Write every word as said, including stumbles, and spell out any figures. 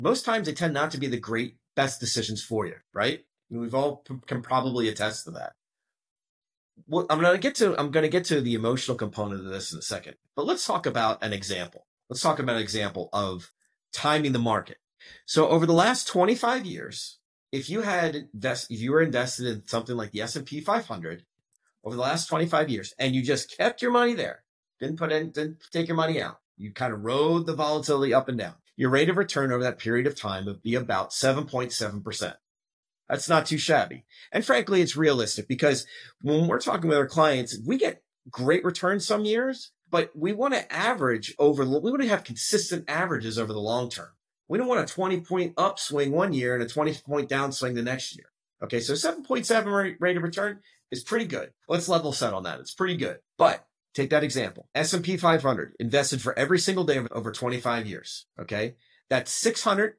most times they tend not to be the great best decisions for you, right? We've all p- can probably attest to that. Well, I'm going to get to, I'm going to get to the emotional component of this in a second, but let's talk about an example. Let's talk about an example of timing the market. So over the last twenty-five years, if you had invest, if you were invested in something like the S and P five hundred over the last twenty-five years, and you just kept your money there, didn't put in, didn't take your money out, you kind of rode the volatility up and down, your rate of return over that period of time would be about seven point seven percent. That's not too shabby. And frankly, it's realistic because when we're talking with our clients, we get great returns some years, but we want to average over, we want to have consistent averages over the long term. We don't want a twenty point upswing one year and a twenty point downswing the next year. Okay, so seven point seven rate of return is pretty good. Let's level set on that. It's pretty good. But take that example. S and P five hundred invested for every single day over twenty-five years. Okay, that's six hundred